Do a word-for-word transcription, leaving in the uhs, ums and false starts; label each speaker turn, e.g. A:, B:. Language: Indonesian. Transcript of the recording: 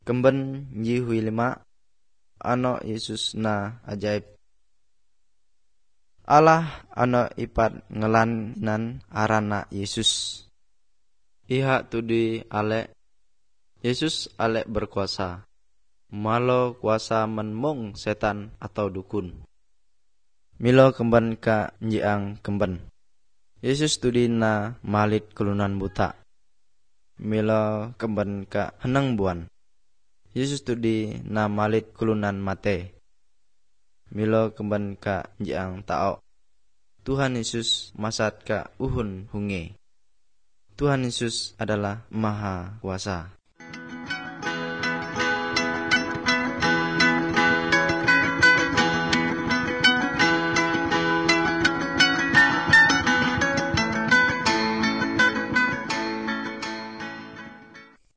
A: Kemben nyihui lima ano Yesus na ajaib. Allah ano ipat ngelanan arana Yesus. Iha tudi ale Yesus ale berkuasa. Malo kuasa menmung setan atau dukun. Milo kemben ka njiang kemben. Yesus tudi na malit kelunan buta. Milo kemben ka henang buan. Yesus tudi na malit kelunan mate. Milo kemben ka njiang tao. Tuhan Yesus masat ka uhun hunge. Tuhan Yesus adalah maha kuasa.